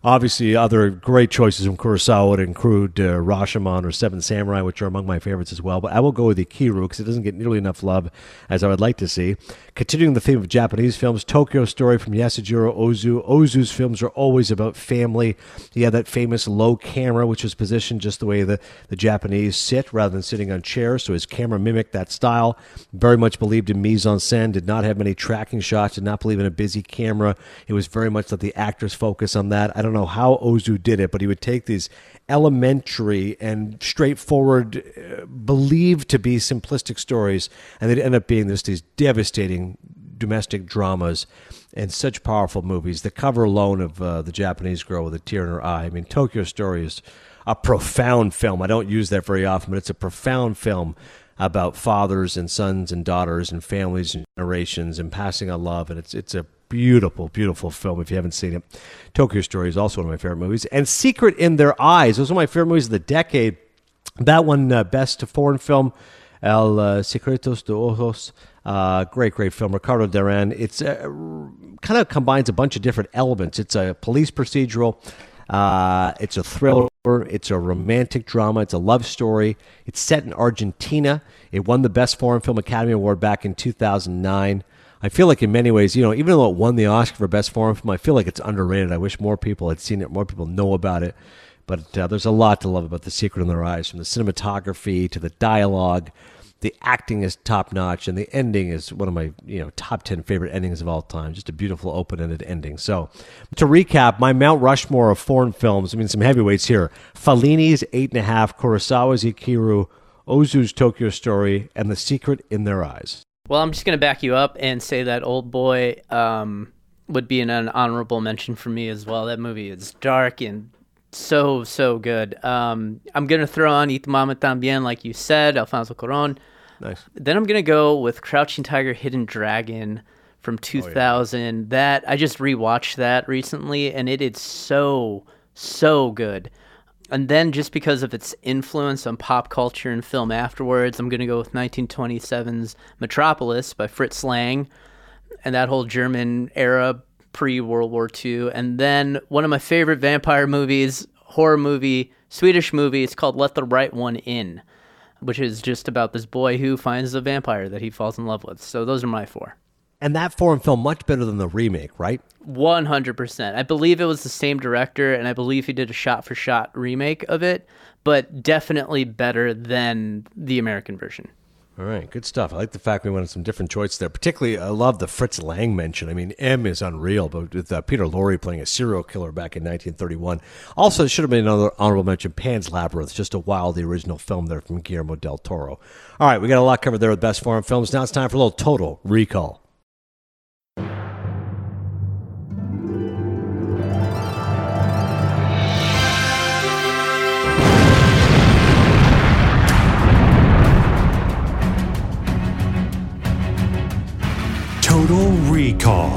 Obviously, other great choices from Kurosawa would include Rashomon or Seven Samurai, which are among my favorites as well. But I will go with Ikiru because it doesn't get nearly enough love as I would like to see. Continuing the theme of Japanese films, Tokyo Story from Yasujiro Ozu. Ozu's films are always about family. He had that famous low camera, which was positioned just the way the Japanese sit rather than sitting on chairs. So his camera mimicked that style. Very much believed in mise-en-scène, did not have many tracking shots, did not believe in a busy camera. It was very much let the actors focus on that. I don't know how Ozu did it, but he would take these elementary and straightforward, believed to be simplistic stories, and they'd end up being these devastating domestic dramas and such powerful movies. The cover alone of The Japanese Girl with a Tear in Her Eye. I mean, Tokyo Story is a profound film. I don't use that very often, but it's a profound film about fathers and sons and daughters and families and generations and passing on love, and it's a beautiful, beautiful film if you haven't seen it. Tokyo Story is also one of my favorite movies. And Secret in Their Eyes, those are my favorite movies of the decade. That one, best foreign film, El Secretos de Ojos. Great film. Ricardo Darín. It's kind of combines a bunch of different elements. It's a police procedural. It's a thriller. It's a romantic drama. It's a love story. It's set in Argentina. It won the Best Foreign Film Academy Award back in 2009. I feel like in many ways, even though it won the Oscar for Best Foreign Film, I feel like it's underrated. I wish more people had seen it, more people know about it. But there's a lot to love about The Secret in Their Eyes, from the cinematography to the dialogue. The acting is top-notch, and the ending is one of my top 10 favorite endings of all time. Just a beautiful open-ended ending. So, to recap, my Mount Rushmore of foreign films, some heavyweights here. Fellini's 8.5, Kurosawa's Ikiru, Ozu's Tokyo Story, and The Secret in Their Eyes. Well, I'm just going to back you up and say that Old Boy would be an honorable mention for me as well. That movie is dark and so good. I'm going to throw on Y Tu Mama Tambien, like you said, Alfonso Cuarón. Nice. Then I'm going to go with Crouching Tiger, Hidden Dragon from 2000. Oh, yeah. That I just rewatched that recently, and it is so good. And then just because of its influence on pop culture and film afterwards, I'm going to go with 1927's Metropolis by Fritz Lang and that whole German era pre-World War II. And then one of my favorite vampire movies, horror movie, Swedish movie, it's called Let the Right One In, which is just about this boy who finds a vampire that he falls in love with. So those are my four. And that foreign film, much better than the remake, right? 100%. I believe it was the same director, and I believe he did a shot-for-shot remake of it, but definitely better than the American version. All right, good stuff. I like the fact we went on some different choices there. Particularly, I love the Fritz Lang mention. M is unreal, but with Peter Lorre playing a serial killer back in 1931. Also, should have been another honorable mention, Pan's Labyrinth, just a wild, the original film there from Guillermo del Toro. All right, we got a lot covered there with Best Foreign Films. Now it's time for a little Total Recall. Total Recall.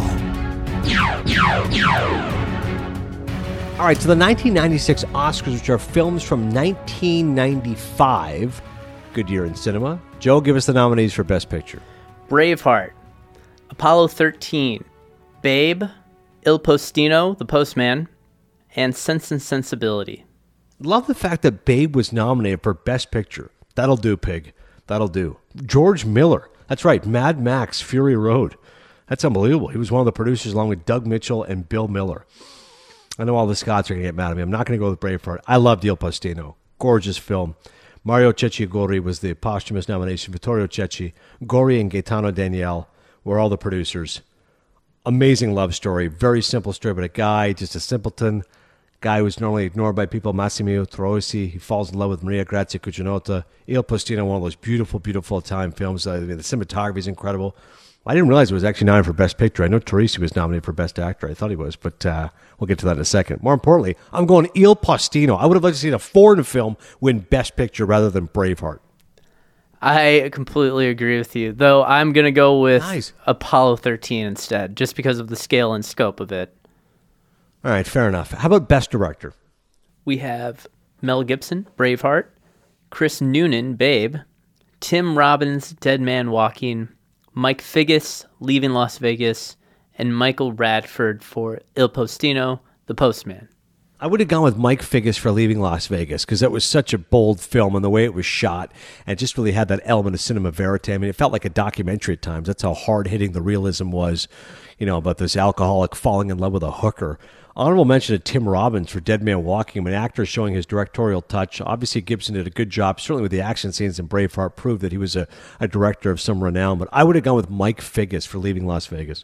All right, so the 1996 Oscars, which are films from 1995, good year in cinema. Joe, give us the nominees for Best Picture. Braveheart, Apollo 13, Babe, Il Postino, The Postman, and Sense and Sensibility. Love the fact that Babe was nominated for Best Picture. That'll do, pig. That'll do. George Miller. That's right, Mad Max, Fury Road. That's unbelievable. He was one of the producers along with Doug Mitchell and Bill Miller. I know all the Scots are going to get mad at me. I'm not going to go with Braveheart. I loved Il Postino. Gorgeous film. Mario Cecchi Gori was the posthumous nomination. Vittorio Cecchi, Gori, and Gaetano Daniele were all the producers. Amazing love story. Very simple story, but a guy, just a simpleton, guy who's normally ignored by people, Massimo Troisi. He falls in love with Maria Grazia Cucinotta. Il Postino, one of those beautiful, beautiful Italian films. The cinematography is incredible. I didn't realize it was actually nominated for Best Picture. I know Troisi was nominated for Best Actor. I thought he was, but we'll get to that in a second. More importantly, I'm going Il Postino. I would have liked to see a foreign film win Best Picture rather than Braveheart. I completely agree with you, though I'm going to go with Nice. Apollo 13 instead, just because of the scale and scope of it. All right, fair enough. How about Best Director? We have Mel Gibson, Braveheart, Chris Noonan, Babe, Tim Robbins, Dead Man Walking, Mike Figgis, Leaving Las Vegas, and Michael Radford for Il Postino, The Postman. I would have gone with Mike Figgis for Leaving Las Vegas because that was such a bold film and the way it was shot and just really had that element of cinema verite. I mean, it felt like a documentary at times. That's how hard-hitting the realism was, about this alcoholic falling in love with a hooker. Honorable mention to Tim Robbins for Dead Man Walking, an actor showing his directorial touch. Obviously, Gibson did a good job, certainly with the action scenes in Braveheart, proved that he was a director of some renown. But I would have gone with Mike Figgis for Leaving Las Vegas.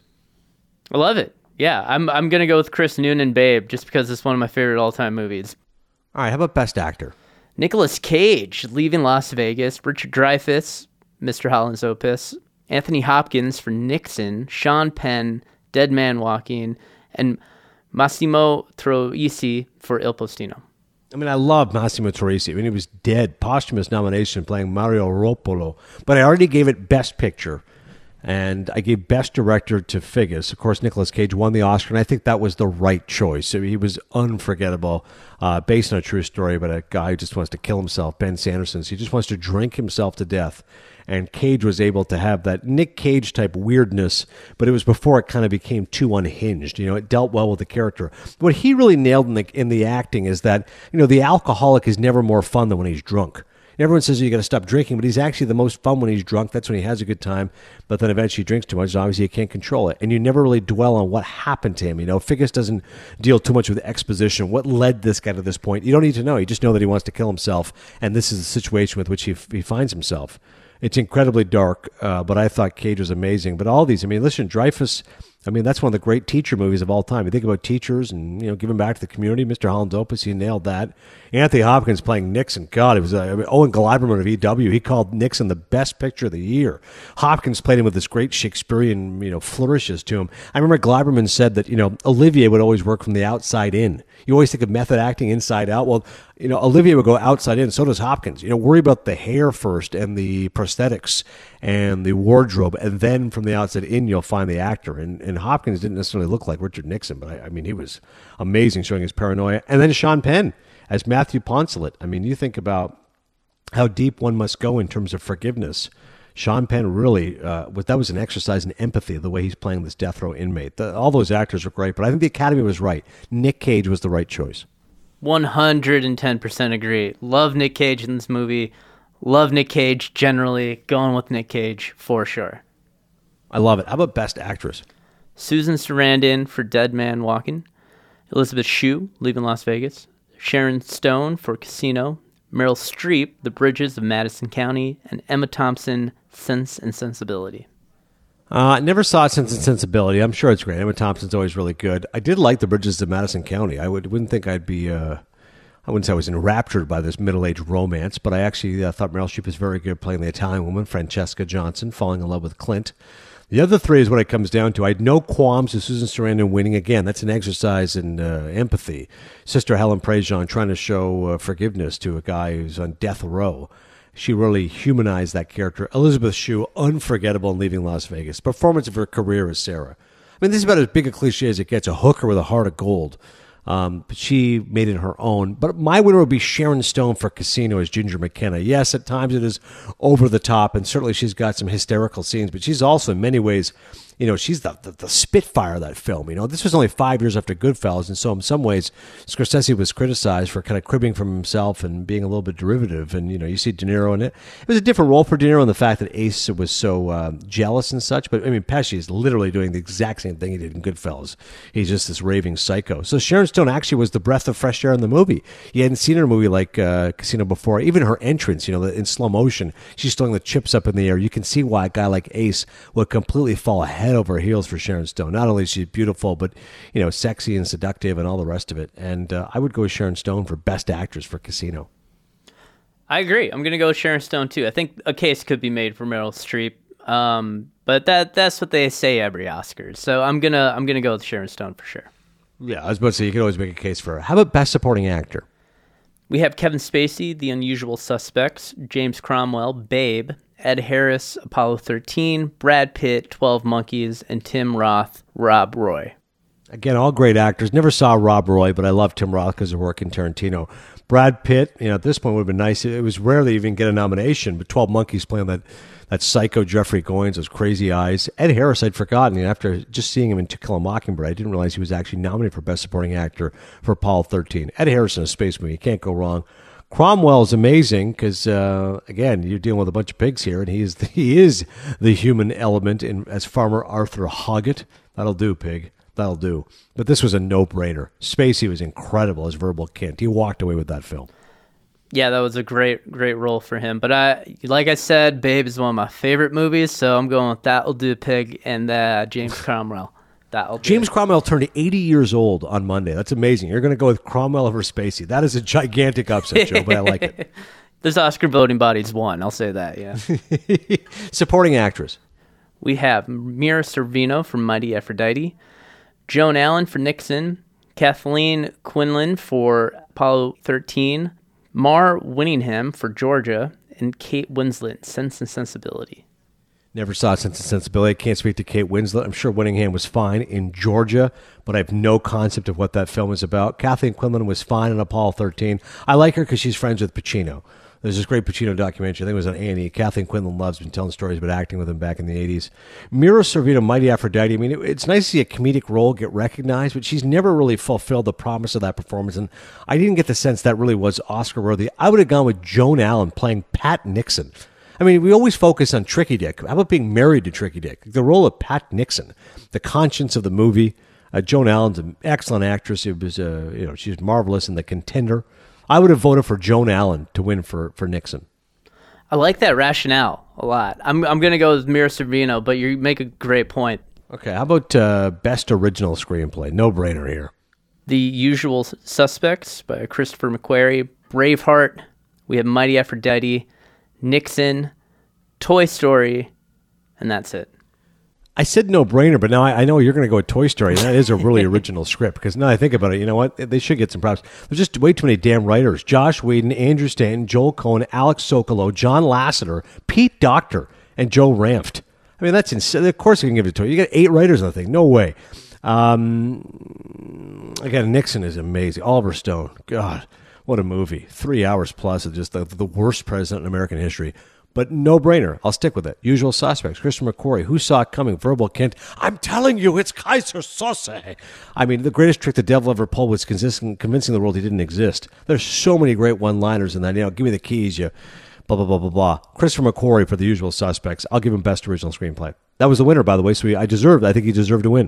I love it. Yeah, I'm going to go with Chris Noonan, Babe, just because it's one of my favorite all-time movies. All right, how about Best Actor? Nicolas Cage, Leaving Las Vegas. Richard Dreyfuss, Mr. Holland's Opus. Anthony Hopkins for Nixon. Sean Penn, Dead Man Walking. And Massimo Troisi for Il Postino. I mean, I love Massimo Troisi. I mean, he was dead. Posthumous nomination playing Mario Ropolo. But I already gave it Best Picture. And I gave Best Director to Figgis. Of course, Nicolas Cage won the Oscar, and I think that was the right choice. I mean, he was unforgettable, based on a true story about a guy who just wants to kill himself, Ben Sanderson. So he just wants to drink himself to death. And Cage was able to have that Nick Cage-type weirdness, but it was before it kind of became too unhinged. It dealt well with the character. What he really nailed in the acting is that, the alcoholic is never more fun than when he's drunk. Everyone says you got to stop drinking, but he's actually the most fun when he's drunk. That's when he has a good time. But then eventually he drinks too much. So obviously, you can't control it. And you never really dwell on what happened to him. Figgis doesn't deal too much with exposition. What led this guy to this point? You don't need to know. You just know that he wants to kill himself. And this is the situation with which he finds himself. It's incredibly dark, but I thought Cage was amazing. But all these, listen, Dreyfuss, that's one of the great teacher movies of all time. You think about teachers and, giving back to the community. Mr. Holland's Opus, he nailed that. Anthony Hopkins playing Nixon. God, it was Owen Gleiberman of EW. He called Nixon the best picture of the year. Hopkins played him with this great Shakespearean, flourishes to him. I remember Gleiberman said that, Olivier would always work from the outside in. You always think of method acting inside out. Well, Olivier would go outside in. So does Hopkins. Worry about the hair first and the prosthetics and the wardrobe, and then from the outside in, you'll find the actor. And Hopkins didn't necessarily look like Richard Nixon, but he was amazing showing his paranoia. And then Sean Penn as Matthew Poncelet. You think about how deep one must go in terms of forgiveness. Sean Penn really, that was an exercise in empathy, the way he's playing this death row inmate. All those actors are great, but I think the Academy was right. Nick Cage was the right choice. 110% agree. Love Nick Cage in this movie. Love Nick Cage generally. Going with Nick Cage for sure. I love it. How about Best Actress? Susan Sarandon for Dead Man Walking. Elizabeth Shue, Leaving Las Vegas. Sharon Stone for Casino. Meryl Streep, The Bridges of Madison County. And Emma Thompson, Sense and Sensibility. Never saw Sense and Sensibility. I'm sure it's great. Emma Thompson's always really good. I did like The Bridges of Madison County. I wouldn't think I'd be... I wouldn't say I was enraptured by this middle-aged romance, but I actually thought Meryl Streep was very good playing the Italian woman, Francesca Johnson, falling in love with Clint. The other three is what it comes down to. I had no qualms with Susan Sarandon winning. Again, that's an exercise in empathy. Sister Helen Prejean trying to show forgiveness to a guy who's on death row. She really humanized that character. Elizabeth Shue, unforgettable in Leaving Las Vegas. Performance of her career as Sarah. This is about as big a cliche as it gets, a hooker with a heart of gold. But she made it her own. But my winner would be Sharon Stone for Casino as Ginger McKenna. Yes, at times it is over the top, and certainly she's got some hysterical scenes, but she's also in many ways, she's the spitfire of that film. This was only 5 years after Goodfellas, and so in some ways, Scorsese was criticized for kind of cribbing from himself and being a little bit derivative. And, you see De Niro in it. It was a different role for De Niro in the fact that Ace was so jealous and such. But, Pesci is literally doing the exact same thing he did in Goodfellas. He's just this raving psycho. So Sharon Stone actually was the breath of fresh air in the movie. You hadn't seen her in a movie like Casino before. Even her entrance, in slow motion, she's throwing the chips up in the air. You can see why a guy like Ace would completely fall head over heels for Sharon Stone. Not only is she beautiful, but, sexy and seductive and all the rest of it. And I would go with Sharon Stone for Best Actress for Casino. I agree. I'm going to go with Sharon Stone, too. I think a case could be made for Meryl Streep. But that's what they say every Oscars. So I'm gonna go with Sharon Stone for sure. Yeah, I was about to say, you could always make a case for her. How about Best Supporting Actor? We have Kevin Spacey, The Unusual Suspects, James Cromwell, Babe, Ed Harris, Apollo 13, Brad Pitt, 12 Monkeys, and Tim Roth, Rob Roy. Again, all great actors. Never saw Rob Roy, but I love Tim Roth because of work in Tarantino. Brad Pitt, at this point would have been nice. It was rare they even get a nomination, but 12 Monkeys playing that psycho Jeffrey Goins, those crazy eyes. Ed Harris, I'd forgotten. After just seeing him in To Kill a Mockingbird, I didn't realize he was actually nominated for Best Supporting Actor for Apollo 13. Ed Harris in a space movie, you can't go wrong. Cromwell is amazing because, again, you're dealing with a bunch of pigs here, and he is the human element as Farmer Arthur Hoggett. That'll do, pig. That'll do. But this was a no-brainer. Spacey was incredible as Verbal Kint. He walked away with that film. Yeah, that was a great role for him. But like I said, Babe is one of my favorite movies, so I'm going with That'll Do, Pig, and James Cromwell. James Cromwell turned 80 years old on Monday. That's amazing. You're going to go with Cromwell over Spacey. That is a gigantic upset, Joe, but I like it. This Oscar voting body's won. I'll say that, yeah. Supporting actress. We have Mira Sorvino for Mighty Aphrodite, Joan Allen for Nixon, Kathleen Quinlan for Apollo 13, Mar Winningham for Georgia, and Kate Winslet, Sense and Sensibility. Never saw Sense and Sensibility. I can't speak to Kate Winslet. I'm sure Winningham was fine in Georgia, but I have no concept of what that film is about. Kathleen Quinlan was fine in Apollo 13. I like her because she's friends with Pacino. There's this great Pacino documentary. I think it was on A&E. Kathleen Quinlan loves been telling stories about acting with him back in the 80s. Mira Sorvino, Mighty Aphrodite. I mean, it's nice to see a comedic role get recognized, but she's never really fulfilled the promise of that performance, and I didn't get the sense that really was Oscar-worthy. I would have gone with Joan Allen playing Pat Nixon. I mean, we always focus on Tricky Dick. How about being married to Tricky Dick? The role of Pat Nixon, the conscience of the movie. Joan Allen's an excellent actress. It was, she's marvelous in The Contender. I would have voted for Joan Allen to win for Nixon. I like that rationale a lot. I'm going to go with Mira Sorvino, but you make a great point. Okay, how about Best Original Screenplay? No-brainer here. The Usual Suspects by Christopher McQuarrie, Braveheart, we have Mighty Aphrodite, Nixon, Toy Story, and that's it. I said no-brainer, but now I know you're going to go with Toy Story, and that is a really original script, because now I think about it, you know what? They should get some props. There's just way too many damn writers. Josh Whedon, Andrew Stanton, Joel Coen, Alex Sokolow, John Lasseter, Pete Docter, and Joe Ranft. I mean, that's insane. Of course you can give it to you. You got 8 writers on the thing. No way. Again, Nixon is amazing. Oliver Stone. God, what a movie. 3 hours plus of just the worst president in American history. But no-brainer. I'll stick with it. Usual Suspects. Christopher McQuarrie. Who saw it coming? Verbal Kint. I'm telling you, it's Kaiser Soze. I mean, the greatest trick the devil ever pulled was convincing the world he didn't exist. There's so many great one-liners in that. Give me the keys, you blah, blah, blah, blah, blah. Christopher McQuarrie for The Usual Suspects. I'll give him Best Original Screenplay. That was the winner, by the way, so I think he deserved to win.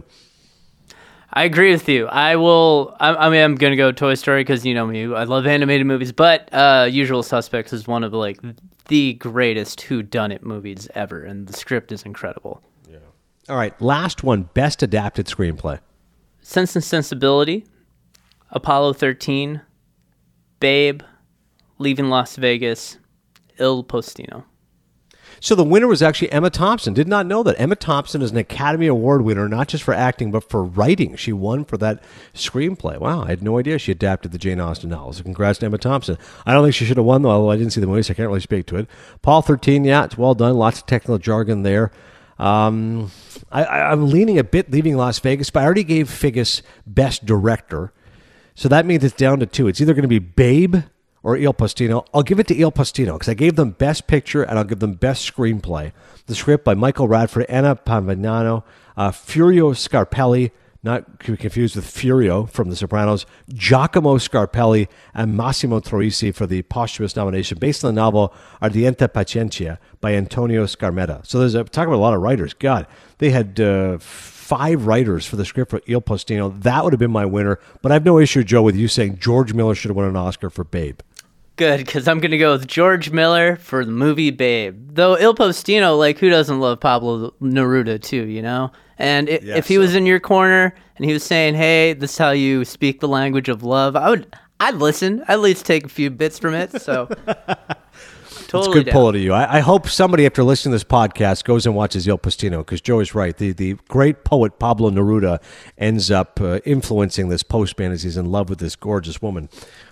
I agree with you. I'm going to go Toy Story because you know me. I love animated movies, but Usual Suspects is one of the greatest whodunit movies ever, and the script is incredible. Yeah. All right, last one, Best Adapted Screenplay. Sense and Sensibility, Apollo 13, Babe, Leaving Las Vegas, Il Postino. So the winner was actually Emma Thompson. Did not know that. Emma Thompson is an Academy Award winner, not just for acting, but for writing. She won for that screenplay. Wow, I had no idea she adapted the Jane Austen novel. So congrats to Emma Thompson. I don't think she should have won, though, although I didn't see the movie, so I can't really speak to it. Paul 13, yeah, it's well done. Lots of technical jargon there. I'm leaning a bit Leaving Las Vegas, but I already gave Figgis Best Director. So that means it's down to 2. It's either going to be Babe or Il Postino. I'll give it to Il Postino because I gave them Best Picture and I'll give them Best Screenplay. The script by Michael Radford, Anna Pavignano, Furio Scarpelli, not to be confused with Furio from The Sopranos, Giacomo Scarpelli, and Massimo Troisi for the posthumous nomination based on the novel Ardiente Paciencia by Antonio Scarmetta. So talk about a lot of writers. God, they had 5 writers for the script for Il Postino. That would have been my winner, but I have no issue, Joe, with you saying George Miller should have won an Oscar for Babe. Good, because I'm going to go with George Miller for the movie Babe. Though Il Postino, who doesn't love Pablo Neruda too, you know? And if he was in your corner and he was saying, hey, this is how you speak the language of love, I'd listen. I'd at least take a few bits from it, so... Totally it's good pull to you. I hope somebody, after listening to this podcast, goes and watches Il Postino, because Joe is right. The great poet Pablo Neruda ends up influencing this postman as he's in love with this gorgeous woman.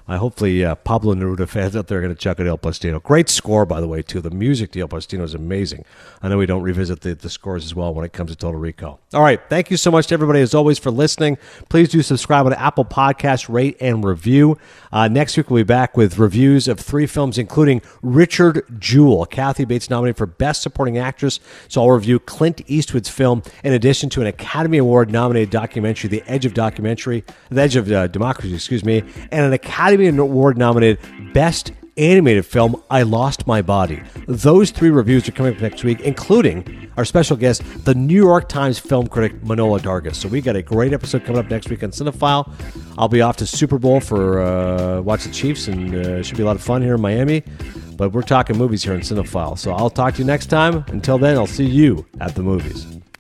Hopefully, Pablo Neruda fans out there are going to check out El Postino. Great score, by the way, too. The music to El Postino is amazing. I know we don't revisit the scores as well when it comes to Total Recall. All right. Thank you so much to everybody, as always, for listening. Please do subscribe on Apple Podcasts, rate, and review. Next week, we'll be back with reviews of 3 films, including Richard Jewell, Kathy Bates nominated for Best Supporting Actress. So I'll review Clint Eastwood's film, in addition to an Academy Award-nominated documentary, The Edge of Democracy, and an Academy Award-nominated Best Animated Film, I Lost My Body. Those 3 reviews are coming up next week, including our special guest, the New York Times film critic Manohla Dargis. So we got a great episode coming up next week on Cinephile. I'll be off to Super Bowl for watch the Chiefs, and it should be a lot of fun here in Miami. But we're talking movies here in Cinephile. So I'll talk to you next time. Until then, I'll see you at the movies.